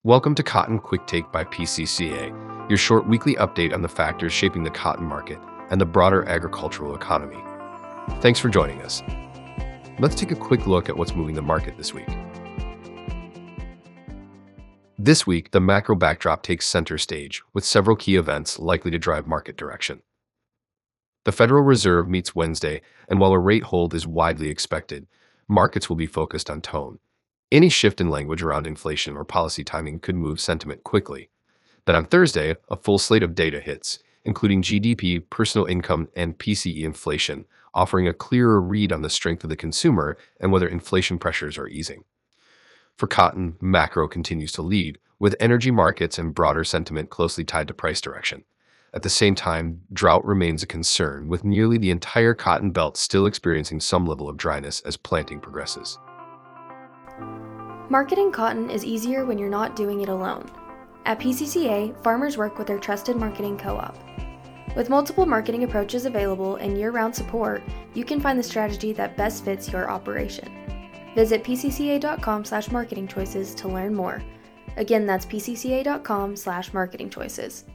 Welcome to Cotton Quick Take by PCCA, your short weekly update on the factors shaping the cotton market and the broader agricultural economy. Thanks for joining us. Let's take a quick look at what's moving the market this week. This week, the macro backdrop takes center stage, with several key events likely to drive market direction. The Federal Reserve meets Wednesday, and while a rate hold is widely expected, markets will be focused on tone. Any shift in language around inflation or policy timing could move sentiment quickly. Then on Thursday, a full slate of data hits, including GDP, personal income, and PCE inflation, offering a clearer read on the strength of the consumer and whether inflation pressures are easing. For cotton, macro continues to lead, with energy markets and broader sentiment closely tied to price direction. At the same time, drought remains a concern, with nearly the entire cotton belt still experiencing some level of dryness as planting progresses. Marketing cotton is easier when you're not doing it alone. At PCCA, farmers work with their trusted marketing co-op. With multiple marketing approaches available and year-round support, you can find the strategy that best fits your operation. Visit pcca.com/marketingchoices to learn more. Again, that's pcca.com/marketingchoices.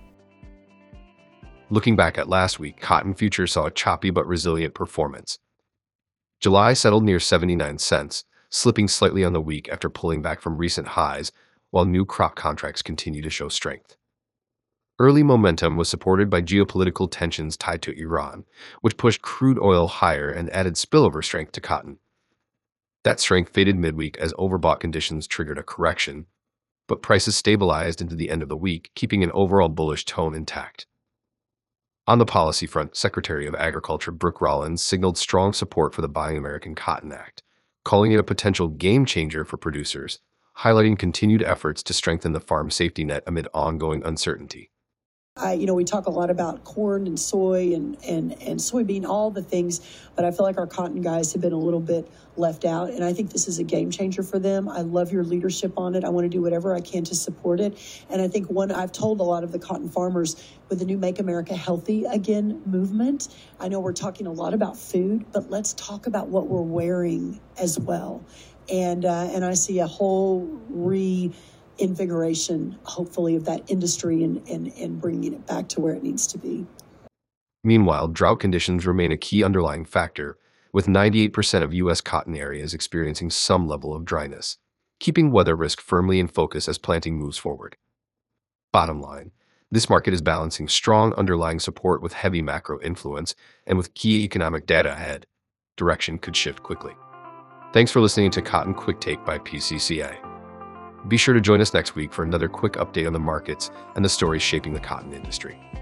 Looking back at last week, cotton futures saw a choppy but resilient performance. July settled near 79 cents, slipping slightly on the week after pulling back from recent highs, while new crop contracts continue to show strength. Early momentum was supported by geopolitical tensions tied to Iran, which pushed crude oil higher and added spillover strength to cotton. That strength faded midweek as overbought conditions triggered a correction, but prices stabilized into the end of the week, keeping an overall bullish tone intact. On the policy front, Secretary of Agriculture Brooke Rollins signaled strong support for the Buying American Cotton Act, calling it a potential game changer for producers, highlighting continued efforts to strengthen the farm safety net amid ongoing uncertainty. We talk a lot about corn and soy and soybean, all the things, but I feel like our cotton guys have been a little bit left out, and I think this is a game changer for them. I love your leadership on it. I want to do whatever I can to support it, and I think I've told a lot of the cotton farmers with the new Make America Healthy Again movement, I know we're talking a lot about food, but let's talk about what we're wearing as well, and I see a whole invigoration, hopefully, of that industry and bringing it back to where it needs to be. Meanwhile, drought conditions remain a key underlying factor, with 98% of U.S. cotton areas experiencing some level of dryness, keeping weather risk firmly in focus as planting moves forward. Bottom line, this market is balancing strong underlying support with heavy macro influence, and with key economic data ahead, direction could shift quickly. Thanks for listening to Cotton Quick Take by PCCA. Be sure to join us next week for another quick update on the markets and the stories shaping the cotton industry.